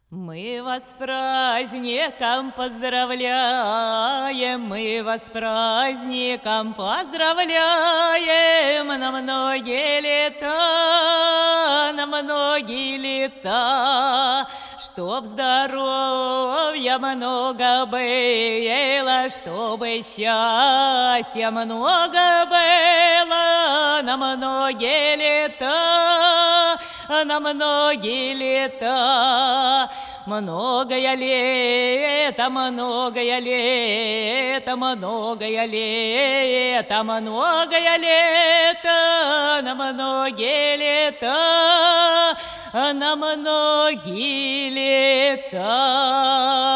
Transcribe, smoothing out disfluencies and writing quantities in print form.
Мы вас с праздником поздравляем, мы вас с праздником поздравляем на многие лета, на многие лета, чтоб здоровья много было, чтобы счастья много было на многие лета, на многие лета. Многое лето, многое лето, многое лето, многое лето, на многие лета, на многие лета.